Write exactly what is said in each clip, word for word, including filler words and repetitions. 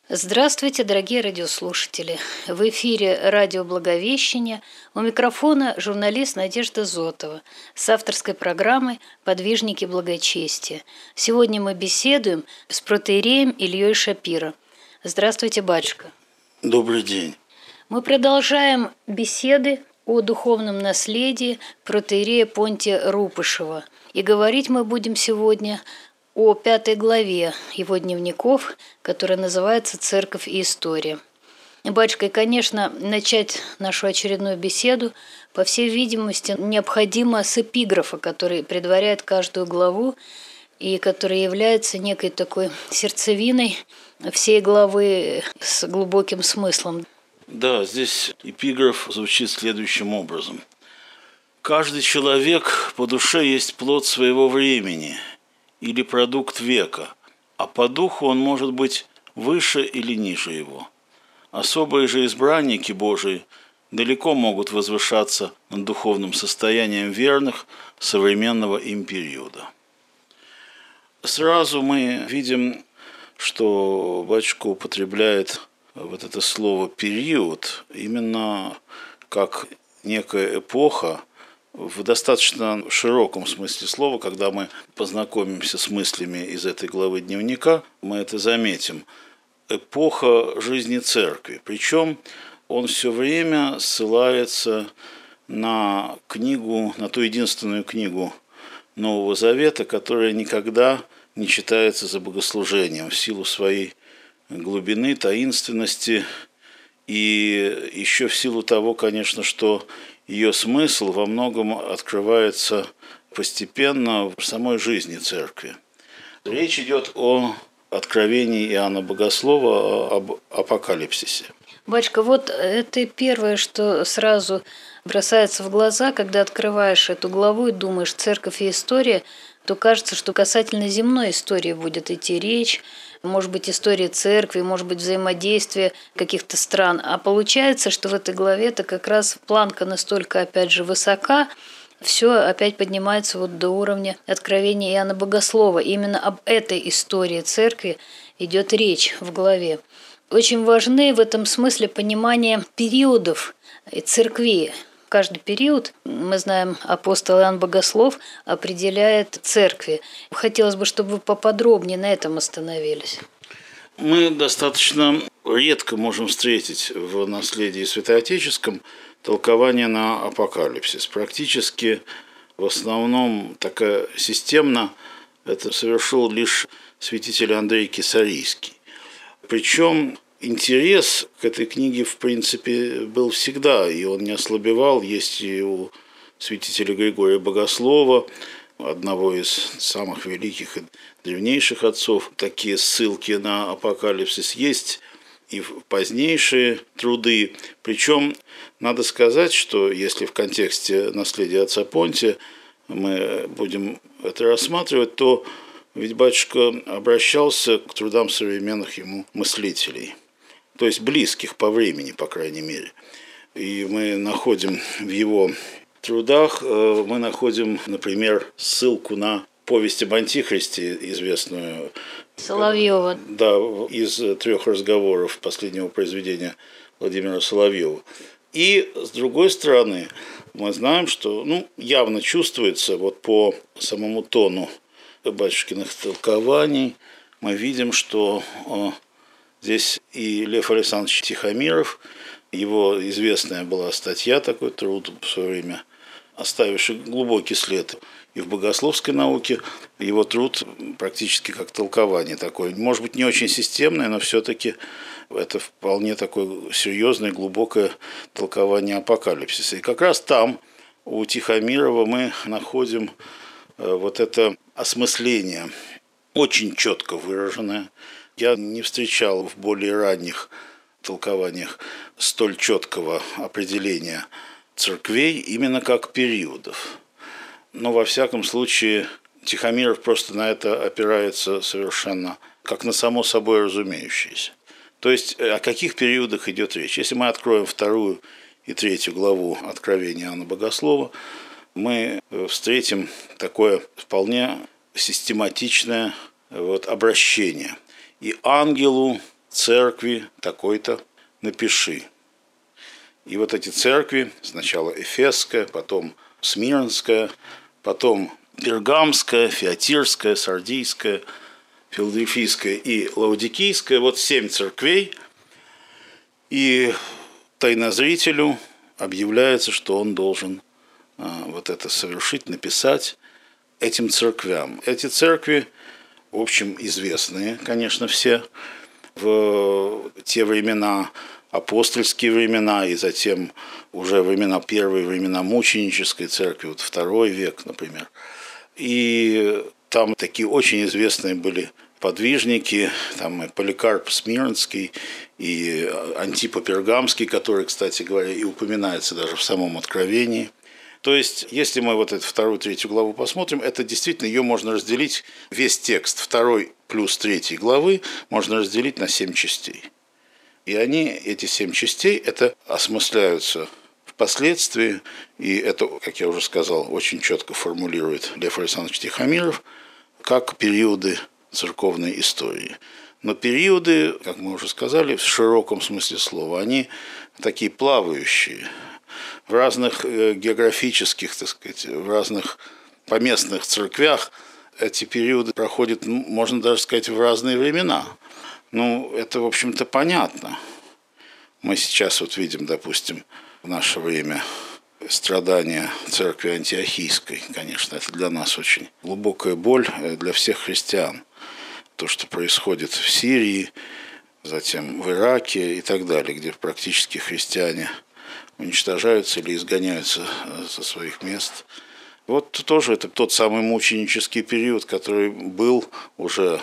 Здравствуйте, дорогие радиослушатели! В эфире радио «Благовещение». У микрофона журналист Надежда Зотова с авторской программой «Подвижники благочестия». Сегодня мы беседуем с протоиереем Ильей Шапиро. Здравствуйте, батюшка! Добрый день! Мы продолжаем беседы о духовном наследии протоиерея Понтия Рупышева. И говорить мы будем сегодня о пятой главе его дневников, которая называется «Церковь и история». Батюшка, и, конечно, начать нашу очередную беседу, по всей видимости, необходимо с эпиграфа, который предваряет каждую главу и который является некой такой сердцевиной всей главы с глубоким смыслом. Да, здесь эпиграф звучит следующим образом. «Каждый человек по душе есть плод своего времени или продукт века, а по духу он может быть выше или ниже его. Особые же избранники Божии далеко могут возвышаться над духовным состоянием верных современного им периода». Сразу мы видим, что батюшка употребляет вот это слово «период» именно как некая эпоха, в достаточно широком смысле слова. Когда мы познакомимся с мыслями из этой главы дневника, мы это заметим. Эпоха жизни церкви. Причем он все время ссылается на книгу, на ту единственную книгу Нового Завета, которая никогда не читается за богослужением в силу своей глубины, таинственности и еще в силу того, конечно, что ее смысл во многом открывается постепенно в самой жизни церкви. Речь идет о откровении Иоанна Богослова об апокалипсисе. Батюшка, вот это первое, что сразу бросается в глаза, когда открываешь эту главу и думаешь «Церковь и история», то кажется, что касательно земной истории будет идти речь, может быть, история церкви, может быть, взаимодействие каких-то стран. А получается, что в этой главе-то как раз планка настолько, опять же, высока, все опять поднимается вот до уровня откровения Иоанна Богослова. Именно об этой истории церкви идет речь в главе. Очень важны в этом смысле понимание периодов церкви. Каждый период, мы знаем, апостол Иоанн Богослов определяет церкви. Хотелось бы, чтобы вы поподробнее на этом остановились. Мы достаточно редко можем встретить в наследии святоотеческом толкование на апокалипсис. Практически в основном такая системно это совершил лишь святитель Андрей Кесарийский. Причем интерес к этой книге, в принципе, был всегда, и он не ослабевал. Есть и у святителя Григория Богослова, одного из самых великих и древнейших отцов, такие ссылки на апокалипсис. Есть и в позднейшие труды. Причем надо сказать, что если в контексте наследия отца Понтия мы будем это рассматривать, то ведь батюшка обращался к трудам современных ему мыслителей, то есть близких по времени, по крайней мере. И мы находим в его трудах, мы находим, например, ссылку на повесть об Антихристе, известную Соловьева. Да, из трех разговоров последнего произведения Владимира Соловьева. И, с другой стороны, мы знаем, что ну, явно чувствуется вот по самому тону батюшкиных толкований, мы видим, что здесь и Лев Александрович Тихомиров, его известная была статья, такой труд в свое время, оставивший глубокий след и в богословской науке, его труд практически как толкование такое. Может быть, не очень системное, но все-таки это вполне такое серьезное, глубокое толкование апокалипсиса. И как раз там, у Тихомирова, мы находим вот это осмысление, очень четко выраженное. Я не встречал в более ранних толкованиях столь четкого определения церквей именно как периодов. Но во всяком случае Тихомиров просто на это опирается совершенно как на само собой разумеющееся. То есть о каких периодах идет речь? Если мы откроем вторую и третью главу Откровения Иоанна Богослова, мы встретим такое вполне систематичное вот обращение. И ангелу церкви такой-то напиши. И вот эти церкви, сначала Эфесская, потом Смирнская, потом Пергамская, Фиатирская, Сардийская, Филадельфийская и Лаодикийская, вот семь церквей, и тайнозрителю объявляется, что он должен а, вот это совершить, написать этим церквям. Эти церкви, в общем, известные, конечно, все в те времена, апостольские времена, и затем уже времена первые, времена мученической церкви, вот второй век, например. И там такие очень известные были подвижники, там и Поликарп Смирнский, и Антипа Пергамский, который, кстати говоря, и упоминается даже в самом Откровении. То есть, если мы вот эту вторую, третью главу посмотрим, это действительно ее можно разделить, весь текст второй плюс третьей главы можно разделить на семь частей. И они, эти семь частей, это осмысляются впоследствии, и это, как я уже сказал, очень четко формулирует Лев Александрович Тихомиров, как периоды церковной истории. Но периоды, как мы уже сказали, в широком смысле слова, они такие плавающие. В разных географических, так сказать, в разных поместных церквях эти периоды проходят, можно даже сказать, в разные времена. Ну, это, в общем-то, понятно. Мы сейчас вот видим, допустим, в наше время страдания церкви Антиохийской. Конечно, это для нас очень глубокая боль, для всех христиан. То, что происходит в Сирии, затем в Ираке и так далее, где практически христиане уничтожаются или изгоняются со своих мест. Вот тоже это тот самый мученический период, который был уже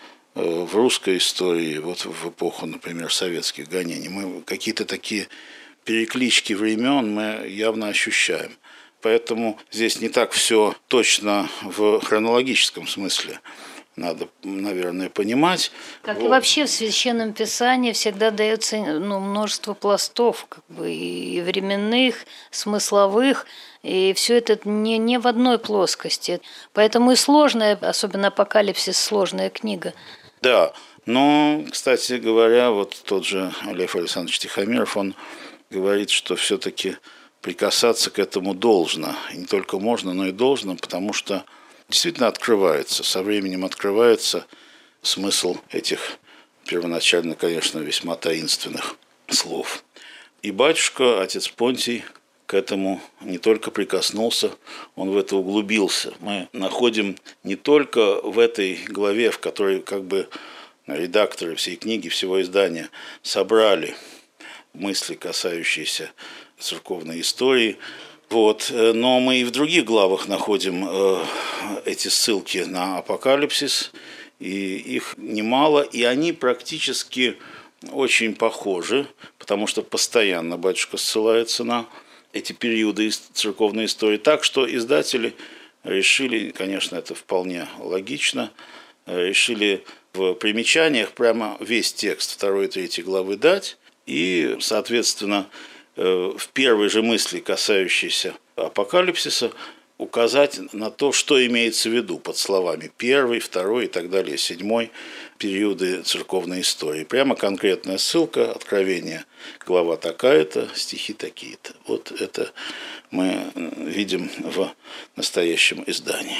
в русской истории, вот в эпоху, например, советских гонений. Мы какие-то такие переклички времен мы явно ощущаем. Поэтому здесь не так все точно в хронологическом смысле. Надо, наверное, понимать. Как вот. И вообще в Священном Писании всегда дается ну, множество пластов, как бы и временных, смысловых, и все это не, не в одной плоскости. Поэтому и сложная, особенно Апокалипсис, сложная книга. Да, но, кстати говоря, вот тот же Лев Александрович Тихомиров, он говорит, что все-таки прикасаться к этому должно. И не только можно, но и должно, потому что действительно открывается, со временем открывается смысл этих первоначально, конечно, весьма таинственных слов. И батюшка, отец Понтий, к этому не только прикоснулся, он в это углубился. Мы находим не только в этой главе, в которой как бы редакторы всей книги, всего издания собрали мысли, касающиеся церковной истории, вот. Но мы и в других главах находим э, эти ссылки на Апокалипсис, и их немало, и они практически очень похожи, потому что постоянно батюшка ссылается на эти периоды церковной истории. Так что издатели решили, конечно, это вполне логично, решили в примечаниях прямо весь текст второй и третьей главы дать, и, соответственно, в первой же мысли, касающейся апокалипсиса, указать на то, что имеется в виду под словами первый, второй и так далее, седьмой периоды церковной истории. Прямо конкретная ссылка, Откровение, глава такая-то, стихи такие-то. Вот это мы видим в настоящем издании.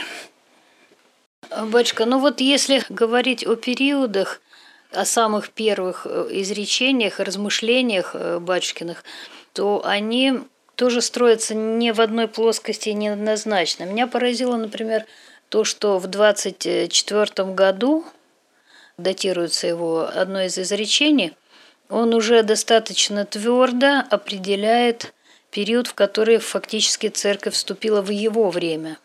Батюшка, ну вот если говорить о периодах, о самых первых изречениях, размышлениях батюшкиных, то они тоже строятся не в одной плоскости и неоднозначно. Меня поразило, например, то, что в двадцать четвёртом году, датируется его одно из изречений, он уже достаточно твердо определяет период, в который фактически церковь вступила в его время.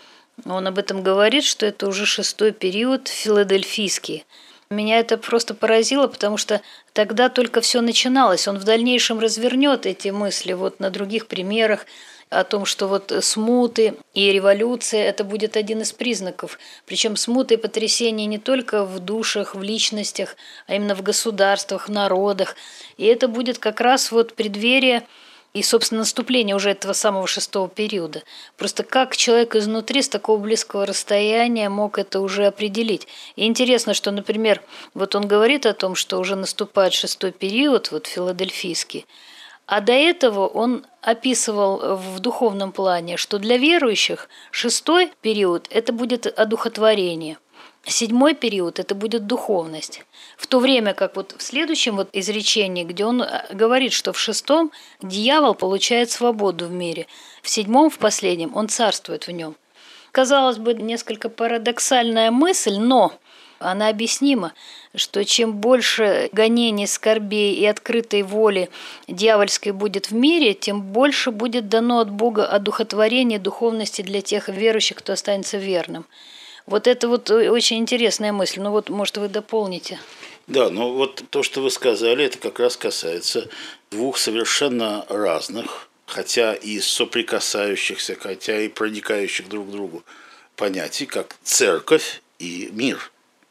Он об этом говорит, что это уже шестой период филадельфийский. Меня это просто поразило, потому что тогда только все начиналось. Он в дальнейшем развернет эти мысли вот на других примерах о том, что вот смуты и революция – это будет один из признаков. Причем смуты и потрясения не только в душах, в личностях, а именно в государствах, в народах. И это будет как раз вот преддверие и, собственно, наступление уже этого самого шестого периода. Просто как человек изнутри с такого близкого расстояния мог это уже определить. И интересно, что, например, вот он говорит о том, что уже наступает шестой период, вот филадельфийский, а до этого он описывал в духовном плане, что для верующих шестой период – это будет одухотворение. Седьмой период – это будет духовность. В то время как вот в следующем вот изречении, где он говорит, что в шестом дьявол получает свободу в мире, в седьмом, в последнем, он царствует в нем. Казалось бы, несколько парадоксальная мысль, но она объяснима, что чем больше гонений, скорбей и открытой воли дьявольской будет в мире, тем больше будет дано от Бога одухотворения духовности для тех верующих, кто останется верным. Вот это вот очень интересная мысль. Ну вот, может, вы дополните. Да, ну вот то, что вы сказали, это как раз касается двух совершенно разных, хотя и соприкасающихся, хотя и проникающих друг к другу понятий, как церковь и мир.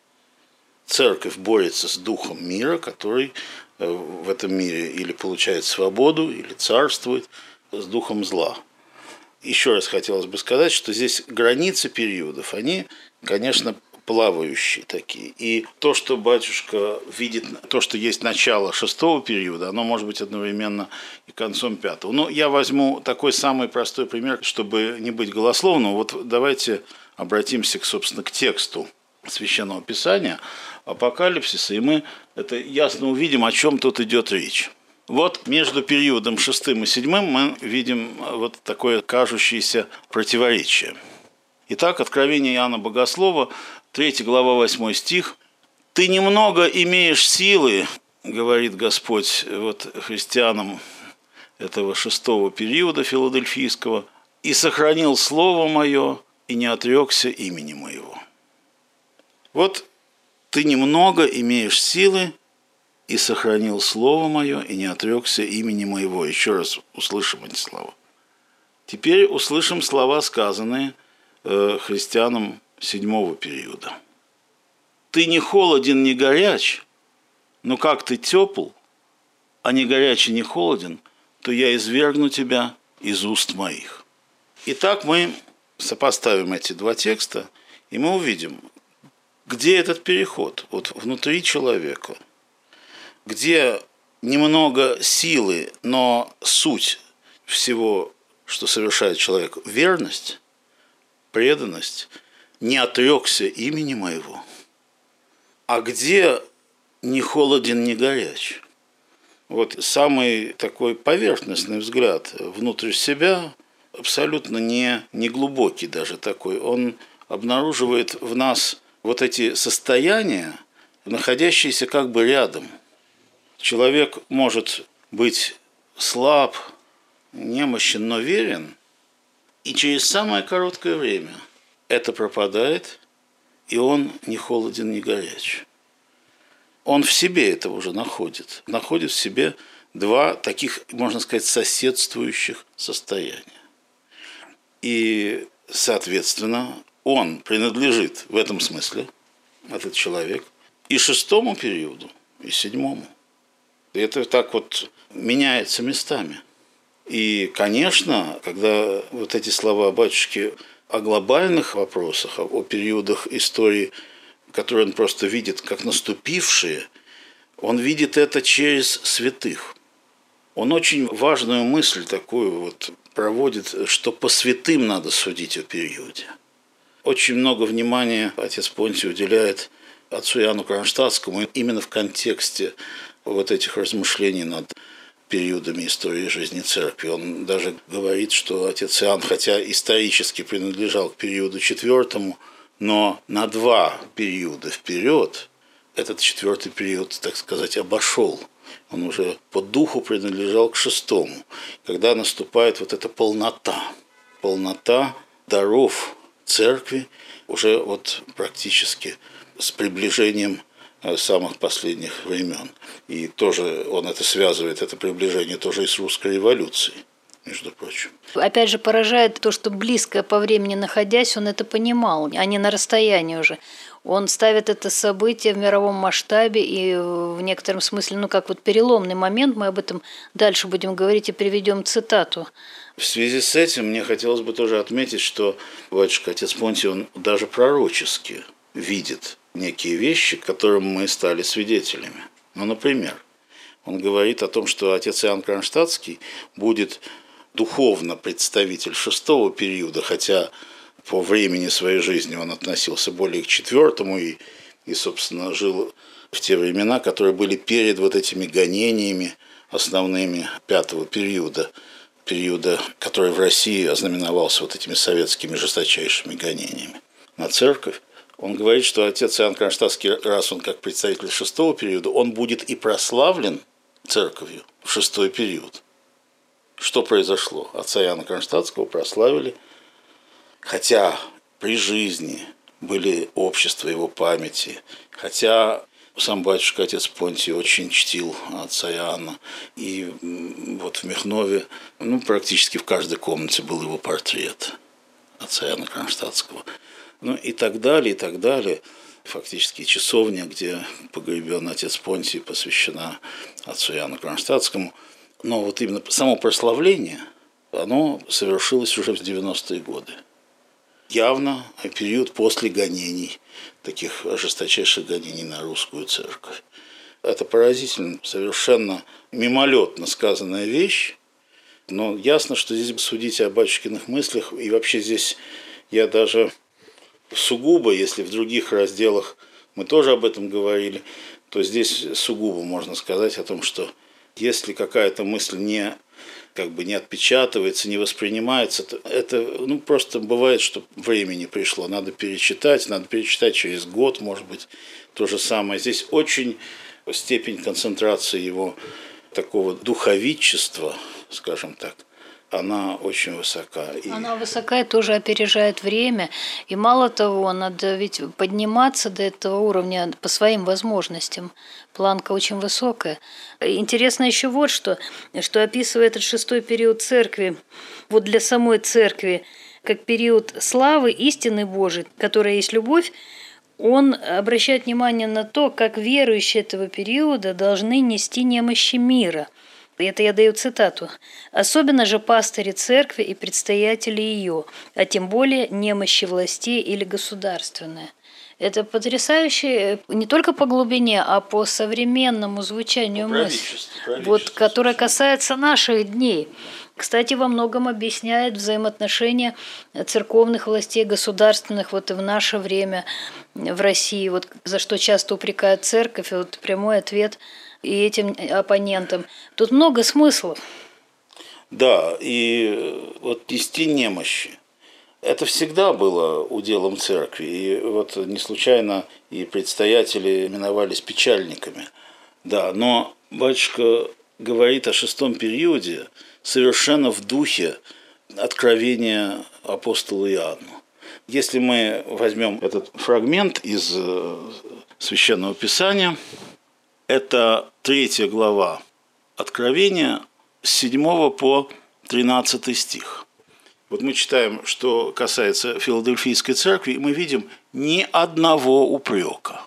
Церковь борется с духом мира, который в этом мире или получает свободу, или царствует с духом зла. Еще раз хотелось бы сказать, что здесь границы периодов, они, конечно, плавающие такие. И то, что батюшка видит, то, что есть начало шестого периода, оно может быть одновременно и концом пятого. Но я возьму такой самый простой пример, чтобы не быть голословным. Вот давайте обратимся, собственно, к тексту Священного Писания, Апокалипсиса, и мы это ясно увидим, о чем тут идет речь. Вот между периодом шестым и седьмым мы видим вот такое кажущееся противоречие. Итак, Откровение Иоанна Богослова, третья глава, восьмой стих. «Ты немного имеешь силы, — говорит Господь вот христианам этого шестого периода филадельфийского, — и сохранил слово мое, и не отрекся имени моего». Вот ты немного имеешь силы, и сохранил слово мое, и не отрекся имени моего. Еще раз услышим эти слова. Теперь услышим слова, сказанные э, христианам седьмого периода. Ты не холоден, не горяч, но как ты тепл, а не горячий, не холоден, то я извергну тебя из уст моих. Итак, мы сопоставим эти два текста, и мы увидим, где этот переход вот внутри человека, где немного силы, но суть всего, что совершает человек, верность, преданность, не отрекся имени моего, а где ни холоден, ни горяч. Вот самый такой поверхностный взгляд внутрь себя, абсолютно не, не глубокий даже такой, он обнаруживает в нас вот эти состояния, находящиеся как бы рядом. Человек может быть слаб, немощен, но верен, и через самое короткое время это пропадает, и он не холоден, не горяч. Он в себе это уже находит. Находит в себе два таких, можно сказать, соседствующих состояния. И, соответственно, он принадлежит в этом смысле, этот человек, и шестому периоду, и седьмому. И это так вот меняется местами. И, конечно, когда вот эти слова батюшки о глобальных вопросах, о периодах истории, которые он просто видит как наступившие, он видит это через святых. Он очень важную мысль такую вот проводит, что по святым надо судить о периоде. Очень много внимания отец Понтий уделяет отцу Иоанну Кронштадтскому именно в контексте вот этих размышлений над периодами истории жизни церкви. Он даже говорит, что отец Иоанн, хотя исторически принадлежал к периоду четвертому, но на два периода вперед этот четвертый период, так сказать, обошел. Он уже по духу принадлежал к шестому, когда наступает вот эта полнота, полнота даров церкви, уже вот практически с приближением самых последних времен. И тоже он это связывает, это приближение тоже и с русской революцией, между прочим. Опять же, поражает то, что близко по времени находясь, он это понимал, а не на расстоянии уже. Он ставит это событие в мировом масштабе и в некотором смысле, ну как вот переломный момент, мы об этом дальше будем говорить и приведем цитату. В связи с этим мне хотелось бы тоже отметить, что батюшка отец Понтий, он даже пророчески видит некие вещи, которым мы стали свидетелями. Ну, например, он говорит о том, что отец Иоанн Кронштадтский будет духовно представитель шестого периода, хотя по времени своей жизни он относился более к четвертому и, и, собственно, жил в те времена, которые были перед вот этими гонениями основными пятого периода, периода, который в России ознаменовался вот этими советскими жесточайшими гонениями на церковь. Он говорит, что отец Иоанн Кронштадтский, раз он как представитель шестого периода, он будет и прославлен церковью в шестой период. Что произошло? Отца Иоанна Кронштадтского прославили, хотя при жизни были общества его памяти, хотя сам батюшка отец Понтий очень чтил отца Иоанна, и вот в Михнове, ну, практически в каждой комнате был его портрет отца Иоанна Кронштадтского. Ну и так далее, и так далее. Фактически часовня, где погребен отец Понтий, посвящена отцу Иоанну Кронштадтскому. Но вот именно само прославление, оно совершилось уже в девяностые годы. Явно период после гонений, таких жесточайших гонений на русскую церковь. Это поразительно, совершенно мимолетно сказанная вещь, но ясно, что здесь судить о батюшкиных мыслях, и вообще здесь я даже сугубо, если в других разделах мы тоже об этом говорили, то здесь сугубо можно сказать о том, что если какая-то мысль не как бы не отпечатывается, не воспринимается, то это ну, просто бывает, что времени пришло. Надо перечитать, надо перечитать через год, может быть, то же самое. Здесь очень степень концентрации его такого духовичества, скажем так, она очень высока. И... Она высока и тоже опережает время. И мало того, надо ведь подниматься до этого уровня по своим возможностям. Планка очень высокая. Интересно еще вот что, что описывая этот шестой период церкви, вот для самой церкви, как период славы истины Божией, которая есть любовь, он обращает внимание на то, как верующие этого периода должны нести немощи мира. Это я даю цитату. «Особенно же пастыри церкви и предстоятели ее, а тем более немощи властей или государственные». Это потрясающее не только по глубине, а по современному звучанию мысли, вот, которая касается наших дней. Кстати, во многом объясняет взаимоотношения церковных властей, государственных вот и в наше время в России, вот, за что часто упрекают церковь, и вот прямой ответ и этим оппонентам. Тут много смыслов. Да, и вот нести немощи. Это всегда было уделом церкви, и вот не случайно и предстоятели именовались печальниками. Да, но батюшка говорит о шестом периоде совершенно в духе откровения апостола Иоанну. Если мы возьмем этот фрагмент из Священного Писания, это третья глава Откровения с седьмого по тринадцатый стих. Вот мы читаем, что касается Филадельфийской церкви, и мы видим ни одного упрека.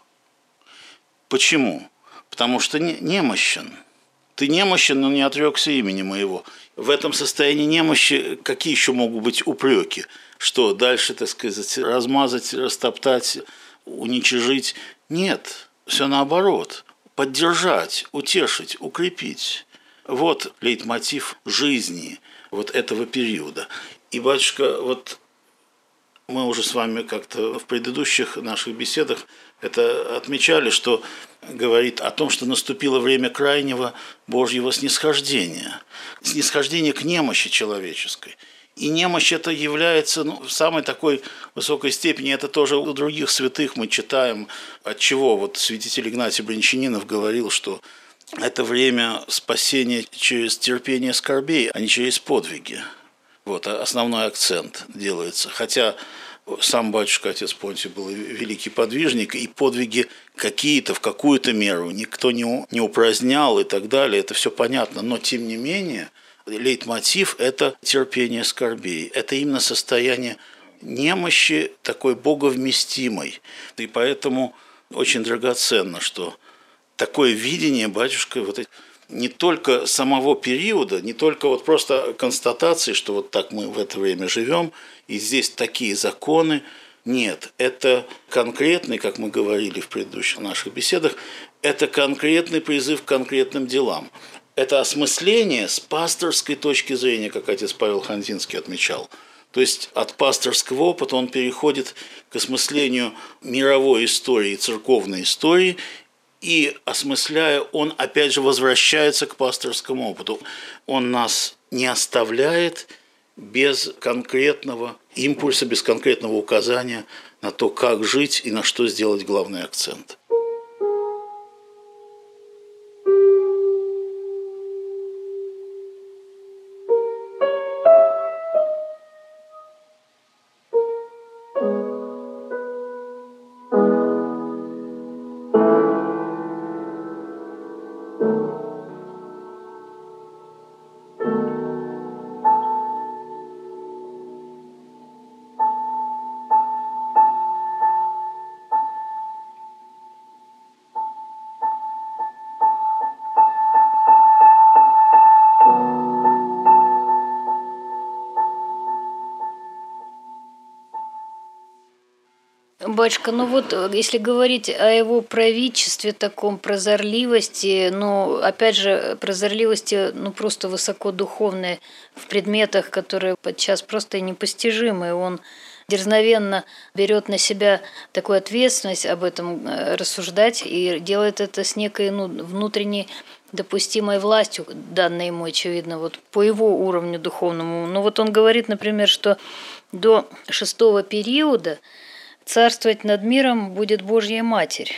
Почему? Потому что немощен. Ты немощен, но не отрекся имени моего. В этом состоянии немощи какие еще могут быть упреки? Что дальше, так сказать, размазать, растоптать, уничижить? Нет, все наоборот. Поддержать, утешить, укрепить. Вот лейтмотив жизни вот этого периода. И, батюшка, вот мы уже с вами как-то в предыдущих наших беседах это отмечали, что говорит о том, что наступило время крайнего Божьего снисхождения, снисхождения к немощи человеческой. И немощь это является ну, в самой такой высокой степени, это тоже у других святых мы читаем, от чего вот святитель Игнатий Брянчанинов говорил, что это время спасения через терпение скорбей, а не через подвиги. Вот основной акцент делается. Хотя сам батюшка отец Понтий был великий подвижник, и подвиги какие-то в какую-то меру никто не, не упразднял и так далее, это все понятно. Но тем не менее лейтмотив – это терпение скорбей. Это именно состояние немощи такой боговместимой. И поэтому очень драгоценно, что такое видение батюшка вот не только самого периода, не только вот просто констатации, что вот так мы в это время живем, и здесь такие законы. Нет, это конкретный, как мы говорили в предыдущих наших беседах, это конкретный призыв к конкретным делам. Это осмысление с пасторской точки зрения, как отец Павел Хандзинский отмечал. То есть от пасторского опыта он переходит к осмыслению мировой истории, церковной истории, и, осмысляя, он опять же возвращается к пасторскому опыту. Он нас не оставляет без конкретного импульса, без конкретного указания на то, как жить и на что сделать главный акцент. Батюшка, ну вот, если говорить о его правительстве, таком прозорливости, ну, опять же, прозорливости, ну, просто высокодуховной в предметах, которые подчас просто непостижимы. Он дерзновенно берет на себя такую ответственность об этом рассуждать и делает это с некой, ну, внутренней допустимой властью, данной ему, очевидно, вот по его уровню духовному. Ну, вот он говорит, например, что до шестого периода царствовать над миром будет Божья Матерь.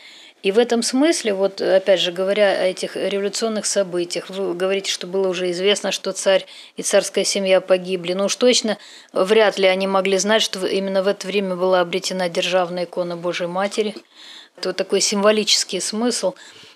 И в этом смысле, вот опять же говоря о этих революционных событиях, вы говорите, что было уже известно, что царь и царская семья погибли. Но уж точно вряд ли они могли знать, что именно в это время была обретена державная икона Божьей Матери. Это вот такой символический смысл,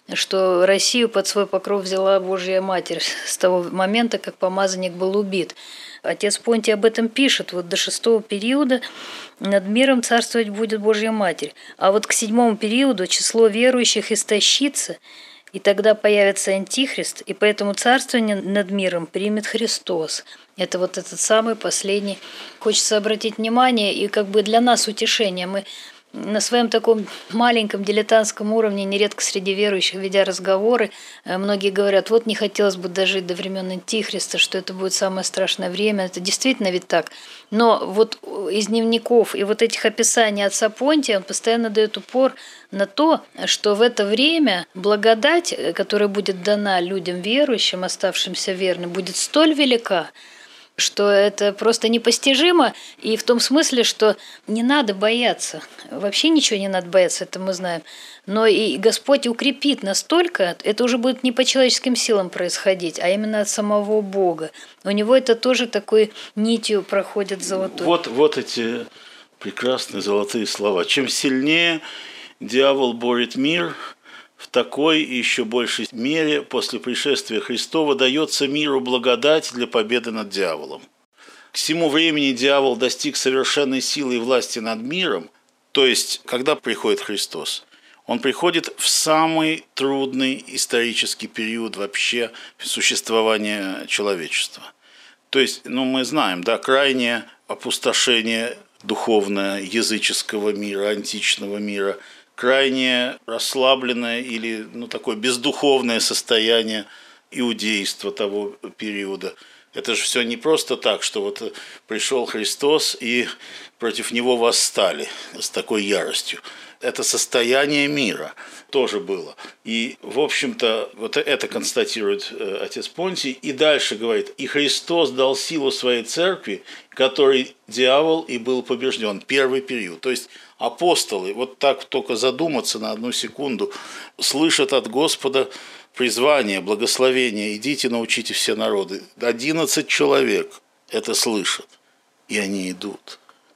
что Россию под свой покров взяла Божья Матерь с того момента, как помазанник был убит. Отец Понтий об этом пишет. Вот до шестого периода над миром царствовать будет Божья Матерь. А вот к седьмому периоду число верующих истощится, и тогда появится Антихрист, и поэтому царствование над миром примет Христос. Это вот этот самый последний. Хочется обратить внимание, и как бы для нас утешение. Мы на своем таком маленьком дилетантском уровне, нередко среди верующих, ведя разговоры, многие говорят, вот не хотелось бы дожить до времен Антихриста, что это будет самое страшное время. Это действительно ведь так. Но вот из дневников и вот этих описаний отца Понтия он постоянно дает упор на то, что в это время благодать, которая будет дана людям верующим, оставшимся верным, будет столь велика, что это просто непостижимо, и в том смысле, что не надо бояться. Вообще ничего не надо бояться, это мы знаем. Но и Господь укрепит настолько, это уже будет не по человеческим силам происходить, а именно от самого Бога. У него это тоже такой нитью проходит золотой. Вот, вот эти прекрасные золотые слова. Чем сильнее дьявол борет мир, в такой и еще большей мере после пришествия Христова дается миру благодать для победы над дьяволом. К сему времени дьявол достиг совершенной силы и власти над миром, то есть, когда приходит Христос, он приходит в самый трудный исторический период вообще существования человечества. То есть, ну, мы знаем, да, крайнее опустошение духовное языческого мира, античного мира – крайне расслабленное или ну, такое бездуховное состояние иудейства того периода. Это же все не просто так, что вот пришел Христос и против него восстали с такой яростью. Это состояние мира тоже было. И, в общем-то, вот это констатирует отец Понтий. И дальше говорит, и Христос дал силу своей церкви, которой дьявол и был побежден. Первый период. То есть апостолы, вот так только задуматься на одну секунду, слышат от Господа призвание, благословение, идите научите все народы. Одиннадцать человек это слышат, и они идут.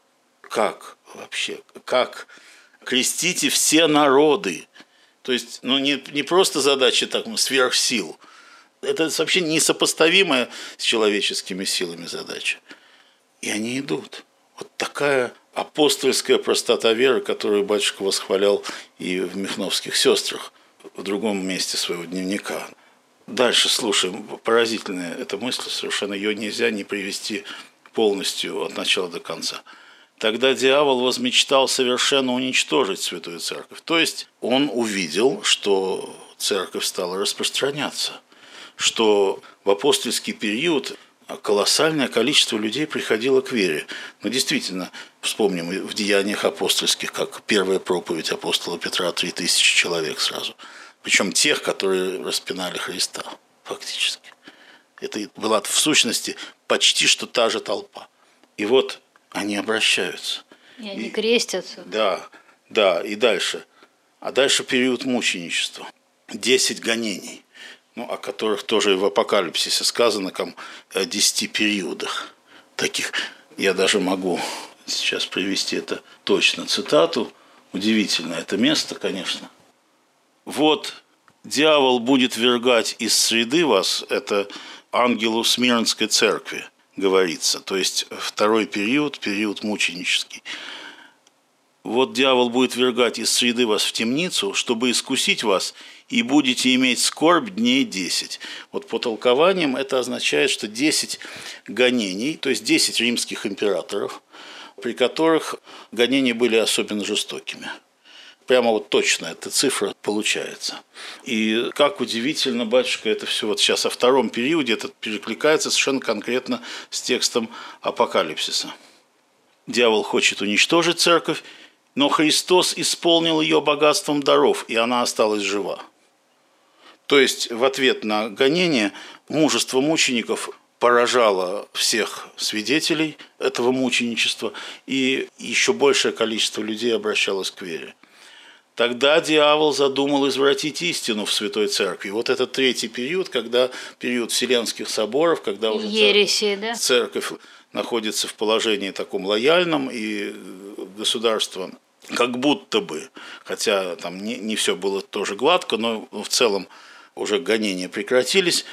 Как вообще? Как? Крестите все народы. То есть, ну, не, не просто задача так, сверхсил. Это вообще несопоставимая с человеческими силами задача. И они идут. Вот такая апостольская простота веры, которую батюшка восхвалял и в Михновских сестрах, в другом месте своего дневника. Дальше слушаем. Поразительная эта мысль, совершенно ее нельзя не привести полностью от начала до конца. Тогда дьявол возмечтал совершенно уничтожить Святую Церковь. То есть он увидел, что Церковь стала распространяться, что в апостольский период колоссальное количество людей приходило к вере. Но действительно, вспомним в деяниях апостольских, как первая проповедь апостола Петра, три тысячи человек сразу. Причем тех, которые распинали Христа, фактически. Это была в сущности почти что та же толпа. И вот они обращаются. И они и, крестятся. Да, да, и дальше. А дальше период мученичества. Десять гонений, ну, о которых тоже и в Апокалипсисе сказано, как о десяти периодах. Таких я даже могу сейчас привести это точно цитату. Удивительно это место, конечно. Вот дьявол будет ввергать из среды вас, это ангелу Смирнской церкви говорится, то есть второй период, период мученический. Вот дьявол будет ввергать из среды вас в темницу, чтобы искусить вас, и будете иметь скорбь дней десять. Вот по толкованиям это означает, что десять гонений, то есть десять римских императоров, при которых гонения были особенно жестокими. Прямо вот точно эта цифра получается. И как удивительно, батюшка, это все вот сейчас о втором периоде, это перекликается совершенно конкретно с текстом Апокалипсиса. Дьявол хочет уничтожить церковь, но Христос исполнил ее богатством даров, и она осталась жива. То есть в ответ на гонение мужество мучеников поражало всех свидетелей этого мученичества, и еще большее количество людей обращалось к вере. Тогда дьявол задумал извратить истину в Святой Церкви. Вот этот третий период, когда период Вселенских соборов, когда уже Ереси, да? церковь находится в положении таком лояльном, и государство как будто бы, хотя там не, не все было тоже гладко, но в целом уже гонения прекратились,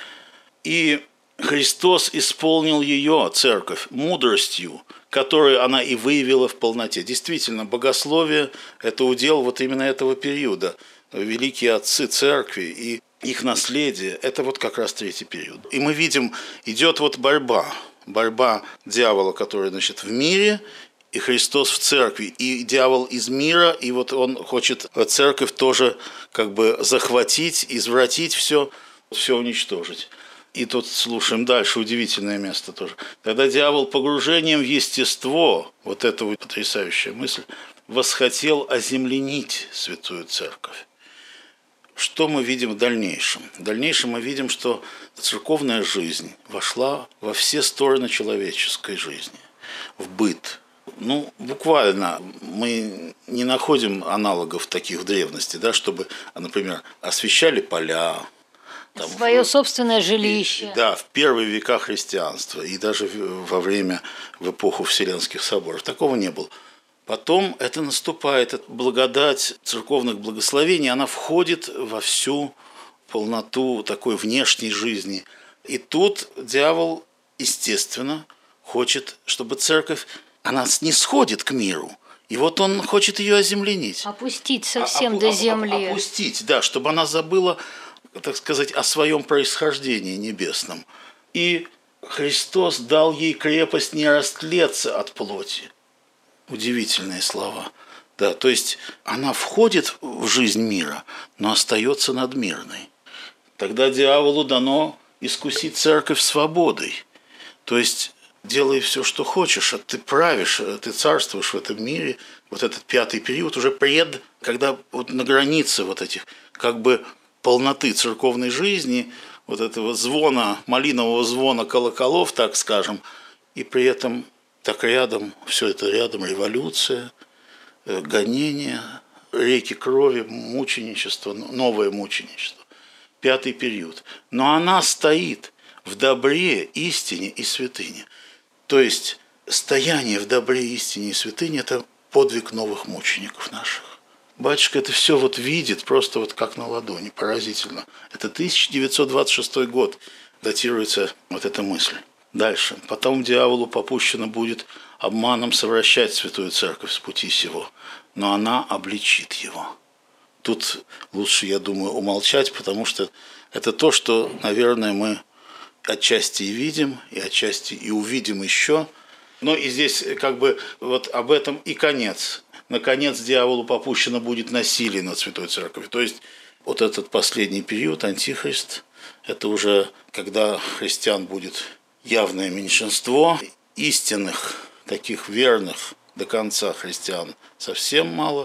и Христос исполнил ее, церковь, мудростью, которую она и выявила в полноте. Действительно, богословие – это удел вот именно этого периода. Великие отцы церкви и их наследие – это вот как раз третий период. И мы видим, идет вот борьба, борьба дьявола, который, значит, в мире, и Христос в церкви, и дьявол из мира, и вот он хочет церковь тоже как бы захватить, извратить все, все уничтожить. И тут слушаем дальше, удивительное место тоже. Тогда дьявол погружением в естество, вот эта вот потрясающая мысль, восхотел оземленить Святую Церковь. Что мы видим в дальнейшем? В дальнейшем мы видим, что церковная жизнь вошла во все стороны человеческой жизни, в быт. Ну, буквально мы не находим аналогов таких в древности, да, чтобы, например, освещали поля, там, свое в, собственное жилище. Да, в первые века христианства и даже во время, в эпоху Вселенских соборов. Такого не было. Потом это наступает, это благодать церковных благословений, она входит во всю полноту такой внешней жизни. И тут дьявол, естественно, хочет, чтобы церковь, она снисходит к миру. И вот он хочет ее оземленить. Опустить совсем а, до земли. Опустить, да, чтобы она забыла, так сказать, о своем происхождении небесном. И Христос дал ей крепость не растлеться от плоти. Удивительные слова. Да, то есть она входит в жизнь мира, но остается надмирной. Тогда дьяволу дано искусить церковь свободой. То есть делай все, что хочешь, а ты правишь, ты царствуешь в этом мире. Вот этот пятый период уже пред, когда вот на границе вот этих как бы полноты церковной жизни, вот этого звона, малинового звона колоколов, так скажем, и при этом так рядом, все это рядом, революция, гонения, реки крови, мученичество, новое мученичество. Пятый период. Но она стоит в добре, истине и святыне. То есть стояние в добре, истине и святыне – это подвиг новых мучеников наших. Батюшка это все вот видит, просто вот как на ладони, поразительно. Это тысяча девятьсот двадцать шестой год датируется вот эта мысль. Дальше. Потом дьяволу попущено будет обманом совращать Святую Церковь с пути сего, но она обличит его. Тут лучше, я думаю, умолчать, потому что это то, что, наверное, мы отчасти и видим, и отчасти и увидим еще. Но и здесь как бы вот об этом и конец. Наконец, дьяволу попущено будет насилие над Святой Церковью. То есть вот этот последний период, Антихрист, это уже когда христиан будет явное меньшинство, истинных, таких верных до конца христиан совсем мало,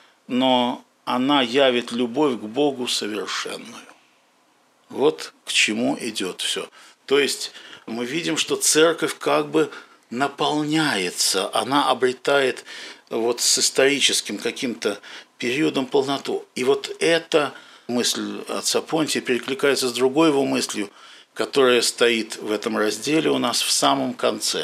но она явит любовь к Богу совершенную. Вот к чему идет все. То есть мы видим, что церковь как бы наполняется, она обретает вот с историческим каким-то периодом полноту. И вот эта мысль отца Понтия перекликается с другой его мыслью, которая стоит в этом разделе у нас в самом конце.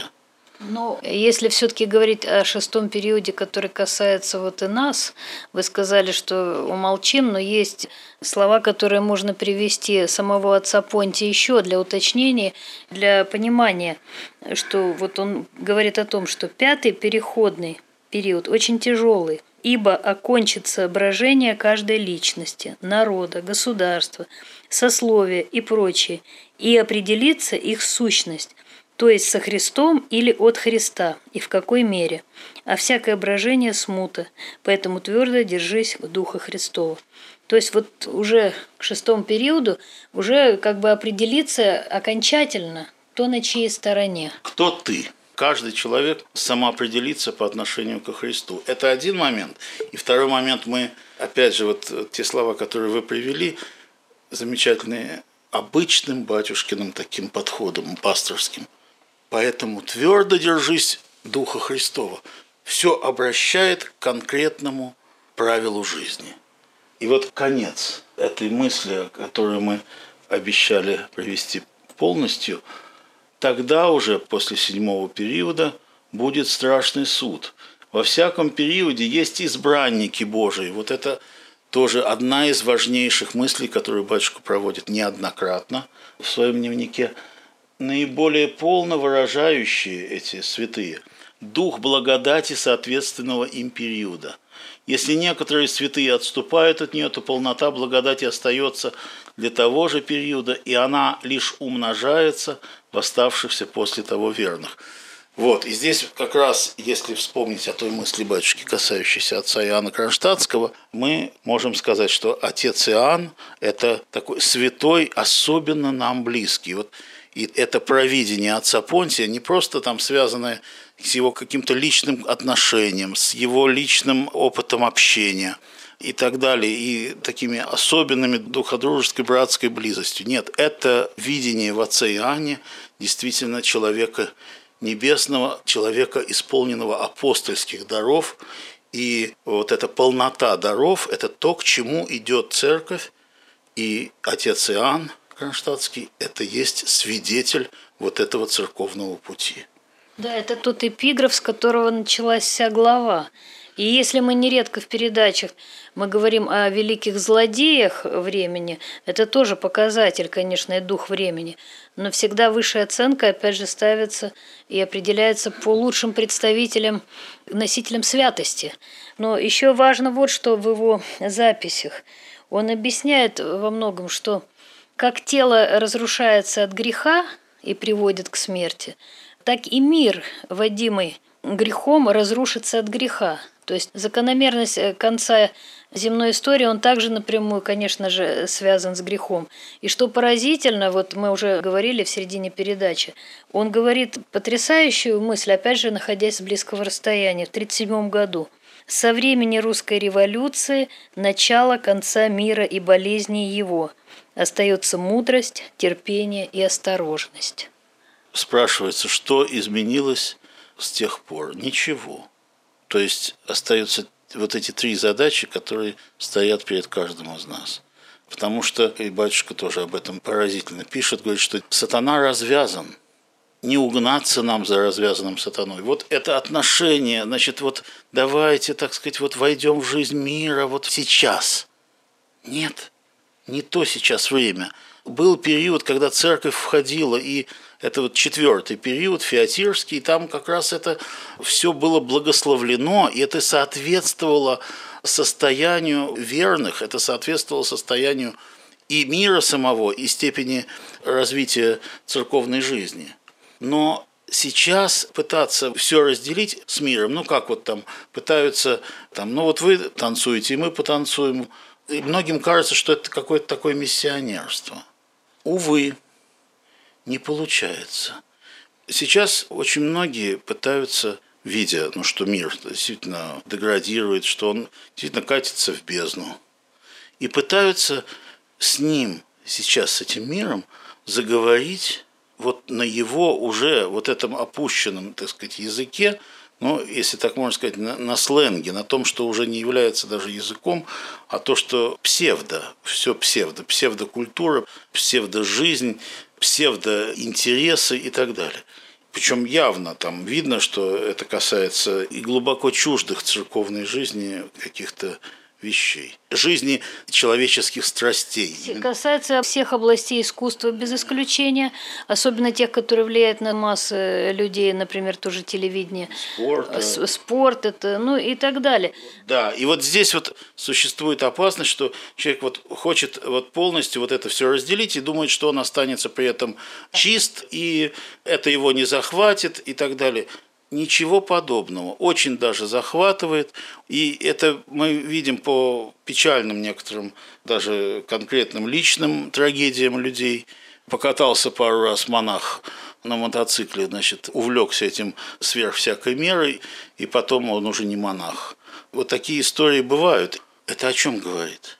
Но если все-таки говорить о шестом периоде, который касается вот и нас, вы сказали, что умолчим, но есть слова, которые можно привести самого отца Понтия еще для уточнения, для понимания, что вот он говорит о том, что пятый переходный период очень тяжелый, ибо окончится брожение каждой личности, народа, государства, сословия и прочее, и определится их сущность, то есть со Христом или от Христа, и в какой мере, а всякое брожение смута, поэтому твердо держись Духа Христова. То есть вот уже к шестому периоду уже как бы определиться окончательно, кто на чьей стороне. Кто ты? Каждый человек самоопределится по отношению ко Христу. Это один момент. И второй момент, мы, опять же, вот те слова, которые вы привели, замечательные, обычным батюшкиным таким подходом, пасторским. Поэтому твердо держись Духа Христова. Все обращает к конкретному правилу жизни. И вот конец этой мысли, которую мы обещали провести полностью, тогда уже после седьмого периода будет страшный суд. Во всяком периоде есть избранники Божии. Вот это тоже одна из важнейших мыслей, которую батюшка проводит неоднократно в своем дневнике. Наиболее полно выражающие эти святые дух благодати соответственного им периода. Если некоторые святые отступают от нее, то полнота благодати остается для того же периода, и она лишь умножается в оставшихся после того верных. Вот, и здесь как раз, если вспомнить о той мысли батюшки, касающейся отца Иоанна Кронштадтского, мы можем сказать, что отец Иоанн – это такой святой, особенно нам близкий. Вот, и это провидение отца Понтия не просто там связанное с его каким-то личным отношением, с его личным опытом общения и так далее, и такими особенными духодружеской братской близостью. Нет, это видение в отце Иоанне действительно человека небесного, человека, исполненного апостольских даров. И вот эта полнота даров – это то, к чему идет церковь, и отец Иоанн Кронштадтский – это есть свидетель вот этого церковного пути. Да, это тот эпиграф, с которого началась вся глава. И если мы нередко в передачах мы говорим о великих злодеях времени, это тоже показатель, конечно, и дух времени, но всегда высшая оценка, опять же, ставится и определяется по лучшим представителям, носителям святости. Но еще важно вот что в его записях. Он объясняет во многом, что как тело разрушается от греха и приводит к смерти, так и мир, водимый грехом, разрушится от греха. То есть закономерность конца земной истории, он также напрямую, конечно же, связан с грехом. И что поразительно, вот мы уже говорили в середине передачи, он говорит потрясающую мысль, опять же, находясь с близкого расстояния, в тридцать седьмом году. «Со времени русской революции, начала конца мира и болезней его, остается мудрость, терпение и осторожность». Спрашивается, что изменилось с тех пор? Ничего. То есть остаются вот эти три задачи, которые стоят перед каждым из нас. Потому что, и батюшка тоже об этом поразительно пишет, говорит, что сатана развязан. Не угнаться нам за развязанным сатаной. Вот это отношение, значит, вот давайте, так сказать, вот войдем в жизнь мира вот сейчас. Нет, не то сейчас время. Был период, когда церковь входила, и Это вот четвертый период, фиатирский, там как раз это все было благословлено, и это соответствовало состоянию верных, это соответствовало состоянию и мира самого, и степени развития церковной жизни. Но сейчас пытаться все разделить с миром, ну как вот там пытаются, там, ну вот вы танцуете, и мы потанцуем, и многим кажется, что это какое-то такое миссионерство. Увы, не получается. Сейчас очень многие пытаются, видя, ну, что мир действительно деградирует, что он действительно катится в бездну, и пытаются с ним, сейчас с этим миром, заговорить вот на его уже вот этом опущенном, так сказать, языке, ну, если так можно сказать, на, на сленге, на том, что уже не является даже языком, а то, что псевдо, все псевдо, псевдокультура, псевдожизнь, псевдоинтересы и так далее. Причем явно там видно, что это касается и глубоко чуждых церковной жизни каких-то вещей, жизни человеческих страстей. Касается всех областей искусства без исключения, особенно тех, которые влияют на массы людей, например, тоже телевидение, спорт, спорт это, ну и так далее. Да, и вот здесь вот существует опасность, что человек вот хочет вот полностью вот это все разделить и думает, что он останется при этом чист, и это его не захватит и так далее. Ничего подобного. Очень даже захватывает. И это мы видим по печальным некоторым, даже конкретным личным трагедиям людей. Покатался пару раз монах на мотоцикле, значит, увлекся этим сверх всякой меры, и потом он уже не монах. Вот такие истории бывают. Это о чем говорит?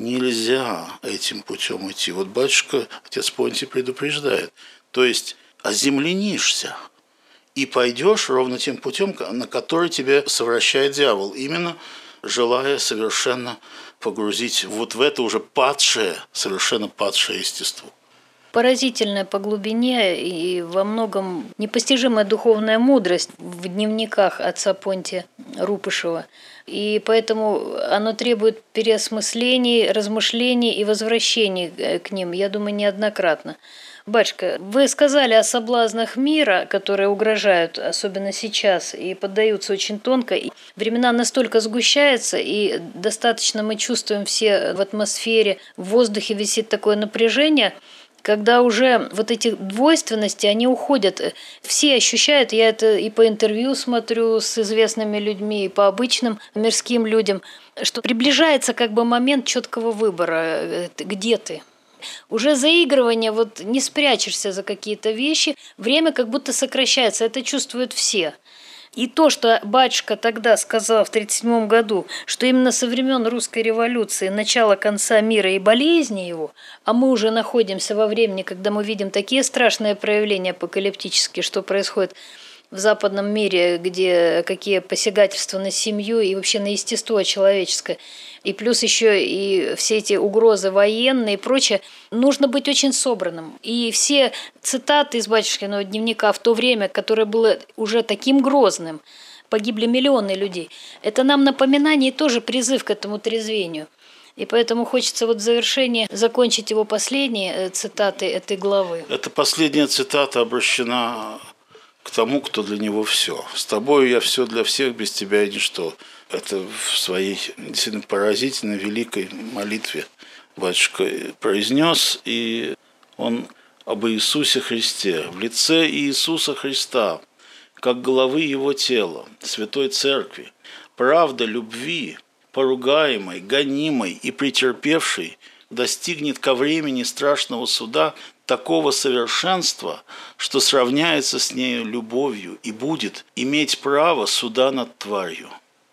Нельзя этим путем идти. Вот батюшка, отец Понтий предупреждает. То есть оземленишься. И пойдешь ровно тем путем, на который тебя совращает дьявол, именно желая совершенно погрузить вот в это уже падшее, совершенно падшее естество. Поразительная по глубине и во многом непостижимая духовная мудрость в дневниках отца Понтия Рупышева. И поэтому оно требует переосмыслений, размышлений и возвращений к ним, я думаю, неоднократно. Батюшка, вы сказали о соблазнах мира, которые угрожают, особенно сейчас, и поддаются очень тонко. И времена настолько сгущаются, и достаточно мы чувствуем все в атмосфере, в воздухе висит такое напряжение, когда уже вот эти двойственности, они уходят. Все ощущают, я это и по интервью смотрю с известными людьми, и по обычным мирским людям, что приближается как бы момент четкого выбора, где ты. Уже заигрывание, вот не спрячешься за какие-то вещи, время как будто сокращается, это чувствуют все. И то, что батюшка тогда сказал в тридцать седьмом году, что именно со времен русской революции, начало конца мира и болезни его, а мы уже находимся во времени, когда мы видим такие страшные проявления апокалиптические, что происходит в западном мире, где какие посягательства на семью и вообще на естество человеческое, и плюс еще и все эти угрозы военные и прочее, нужно быть очень собранным. И все цитаты из батюшкиного дневника в то время, которое было уже таким грозным, погибли миллионы людей, это нам напоминание и тоже призыв к этому трезвению. И поэтому хочется вот в завершении закончить его последние цитаты этой главы. Эта последняя цитата обращена к тому, кто для него все. С тобою я все для всех, без тебя я ничто. Это в своей действительно поразительной, великой молитве батюшка произнес, и он об Иисусе Христе, в лице Иисуса Христа, как главы Его тела, Святой Церкви, правда любви, поругаемой, гонимой и претерпевшей, достигнет ко времени страшного суда такого совершенства, что сравняется с нею любовью и будет иметь право суда над тварью.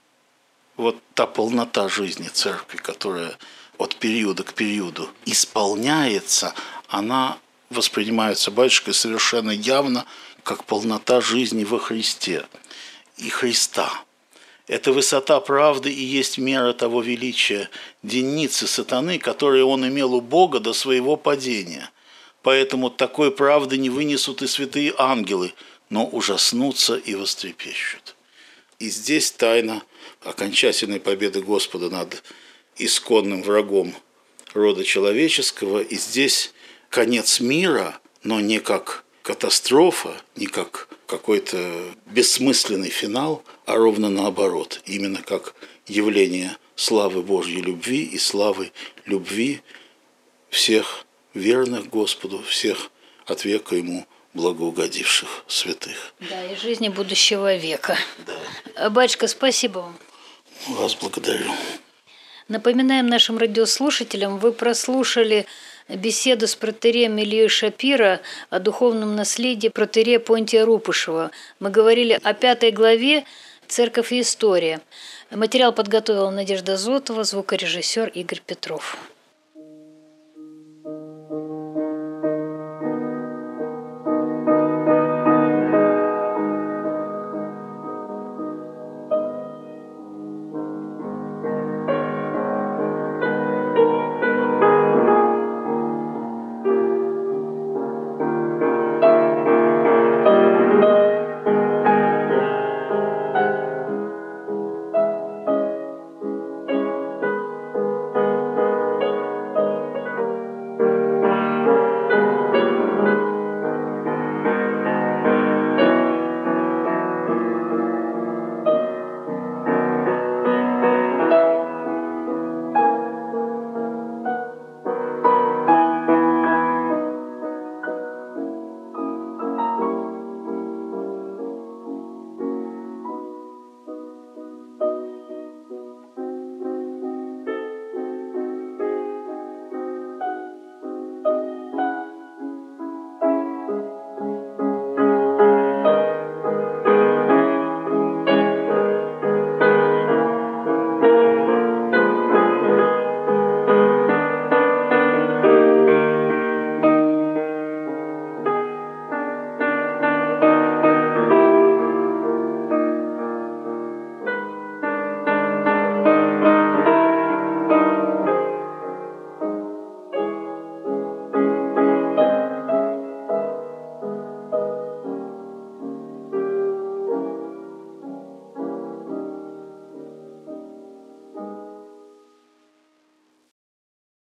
Вот та полнота жизни церкви, которая от периода к периоду исполняется, она воспринимается батюшкой совершенно явно как полнота жизни во Христе и Христа. Эта высота правды и есть мера того величия денницы сатаны, которые он имел у Бога до своего падения. Поэтому такой правды не вынесут и святые ангелы, но ужаснутся и вострепещут. И здесь тайна окончательной победы Господа над исконным врагом рода человеческого, и здесь конец мира, но не как катастрофа, не как какой-то бессмысленный финал, а ровно наоборот, именно как явление славы Божьей любви и славы любви всех верных Господу, всех от века Ему благоугодивших святых. Да, и жизни будущего века. Да. Батюшка, спасибо вам. Вас благодарю. Напоминаем нашим радиослушателям, вы прослушали беседу с протоиереем Ильей Шапиро о духовном наследии протоиерея Понтия Рупышева. Мы говорили о пятой главе «Церковь и история». Материал подготовила Надежда Зотова, звукорежиссер Игорь Петров.